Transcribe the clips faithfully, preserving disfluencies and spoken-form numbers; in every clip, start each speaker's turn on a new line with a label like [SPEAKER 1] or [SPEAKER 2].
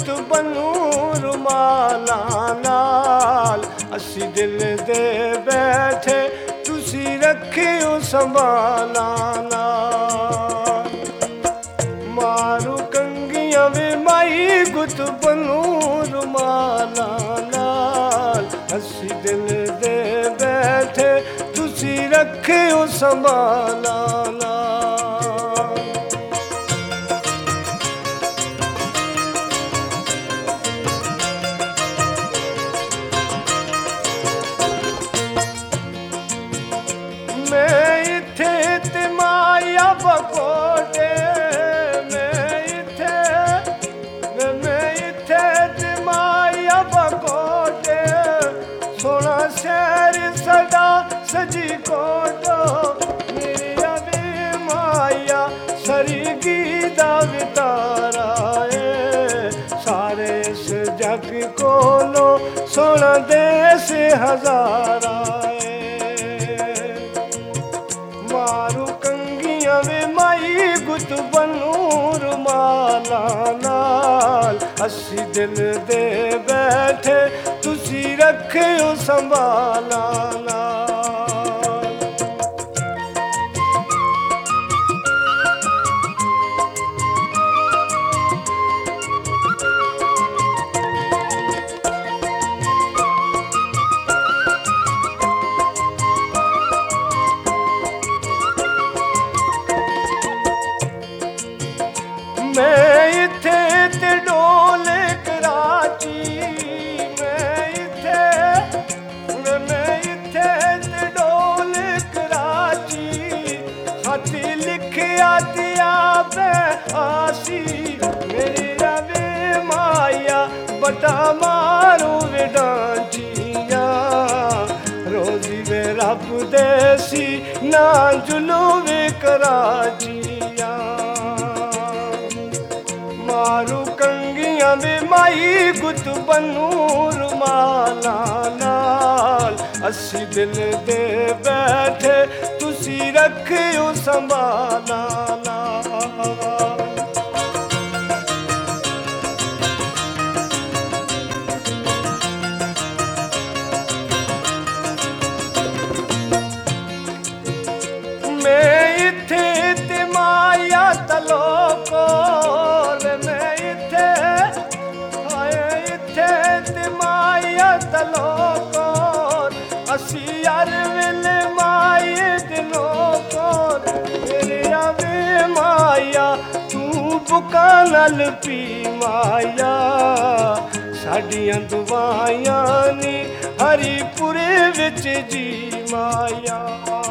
[SPEAKER 1] गुत बनू रुमाला नाल असी दिल दे बैठे तुसी रखियो संभाला नाल मारू कंगियां वे माई गुत बनू रुमाला नाल असी दिल दे बैठे तुसी रखियो संभाला नाल मैं इथे ते माया बकोटे मैं इथे मैं इथे ते माया बकोटे सोना शहर सदा सजी कोटो मेरी अभी माया सरगी दा वितारा है सारे इस जग कोलो सोना देश हजारा है मारू कंगियां वे माई गुत बनू रुमाला नाल असी दिल दे बैठे तुसी रखियो संभाला नाल मैं इथे ते डोले कराची मैं इथे मैं इथे ते डोले कराची हाथी लिखिया दिया पे आसी मेरी रवे माया बटा मारू विडांचिया रोजी वे रब देसी ना जुलू वे कराचिया मारू कंगियां वे माई गुत बनू रुमाला नाल असी दिल दे बैठे तुसी रखियो संभाला नाल मैं इथे ते माया तलोको मैं इथे आए इथे ते माया तलोको असी यार वेले माये दिलों को मेरे आवे माया तू बुका नल पी माया साडियां दुआयां नी हरिपुरे विच जी माया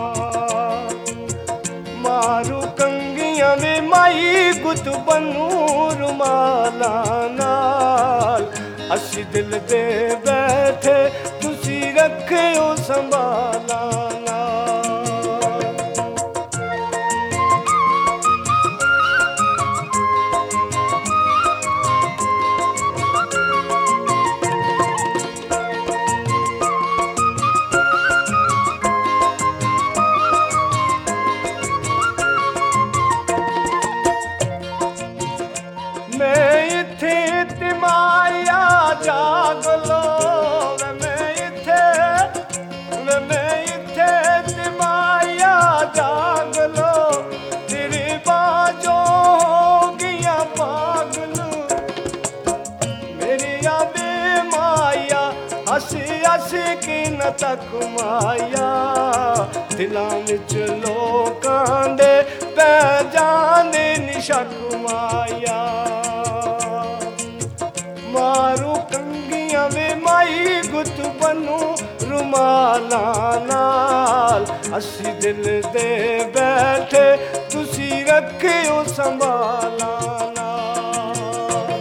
[SPEAKER 1] मारू कंगियां वे माई गुत बनू रुमाला नाल असी दिल दे बैठे तुसी रखियो संभाला नाल मैं इथे ते माया जाग लो मैं इथे मैं इथे ते माया जाग लो तेरे बाजो गिया पागल मेरी आवे माया हसी हसी की न तक माया दिलां विच लोकां दे पै जाने निशक माया मारू कंगियां वे माई गुत बनू रुमाला नाल असी दिल दे बैठे तुसी रखियो संभाला नाल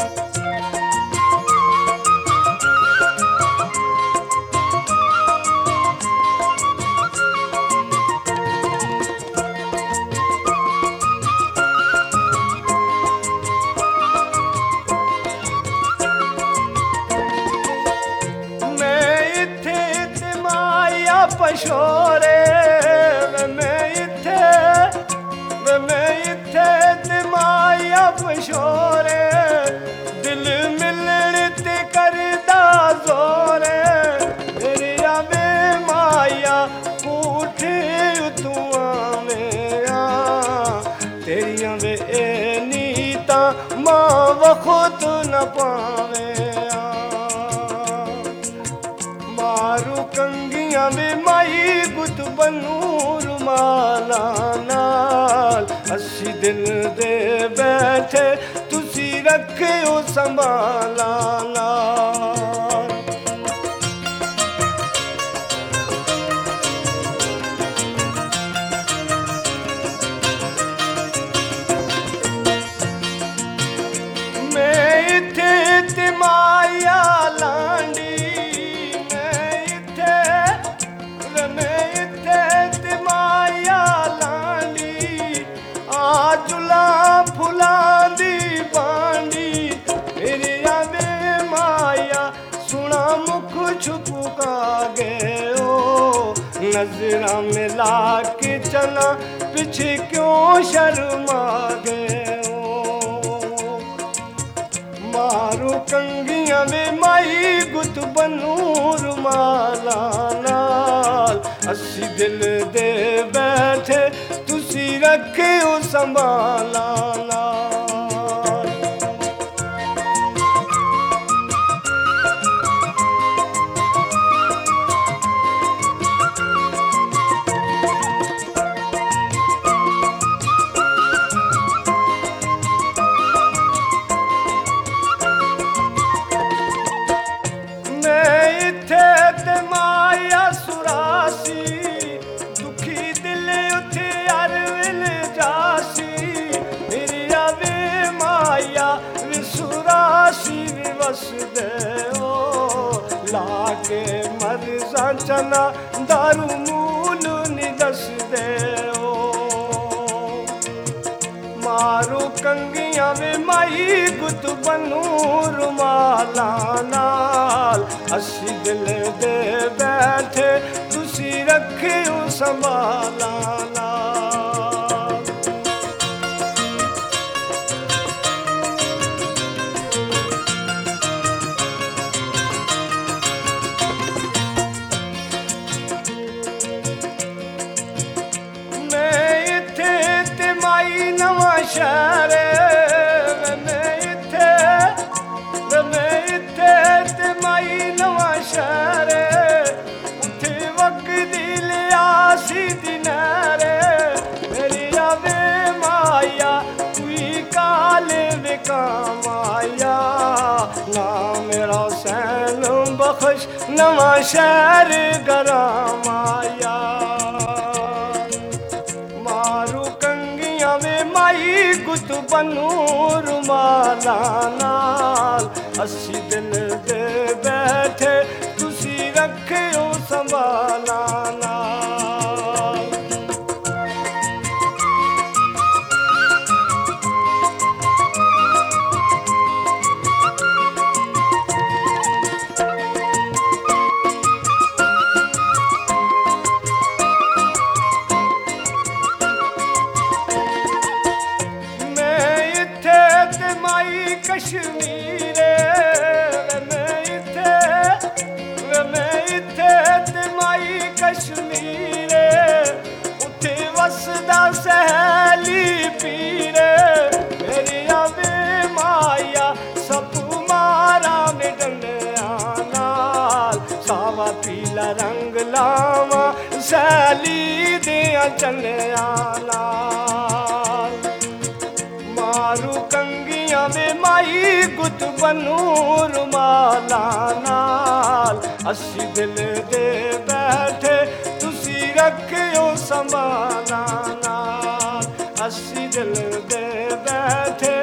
[SPEAKER 1] पशोरे मैं इथे मैं इथे ते माया पशोरे दिल खुद न पावे मारू कंगियां वे माई गुत बनू रुमाला नाल अस्सी दिल दे बैठे तुसी रखियो संभाला नाल मैं इथे ते माया लांडी मैं इथे मैं इथे ते माया लांडी आजुला फुलां दी बांडी मेरे आवे माया सुना मुख छुपका गयो नजरा मिला के चला पीछे क्यों शर्मा गयो मारू कंगियां वे माई गुत बनू रुमाला नाल अस्सी दिल दे बैठे तुसी रखियो संभाला नाल माया सुरासी दुखी दिल उथे अरविल जासी मेरी आवे माया विसुरासी विवस दे ओ लाके मरजा चना दारू मूल निदस दे ओ मारू कंगियां वे माई गुत बनू रुमाला नाल अस्सी दिल दे बैठे तुसी रखियो संभाला नाल मैं इथे ते माई नवा शहर मैं इथे मैं इथे ते माई नवा शहर उथे वगदी लियासी दिनारे मेरी आवे माया कोई काले विका माया ना मेरा सैन बख्श नवा शहर गरा माया मारू कंगियां वे माई गुत बनू रुमाला नाल अस्सी दिल दे बैठे तुसी रखियो संभाला नाल माई कश्मीर मैं इथे मैं इथे ते माई कश्मीर उथे वसदा सहेली पीर मेरी आवे माया सपू मारा में डंडिया नाल सावा पीला रंग लावा सहेली दिया चलिया नाल मारू कंगियां वे माई गुत बनू रुमाला नाल अस्सी दिल दे बैठे तुसी रखियो संभाला नाल अस्सी दिल दे बैठे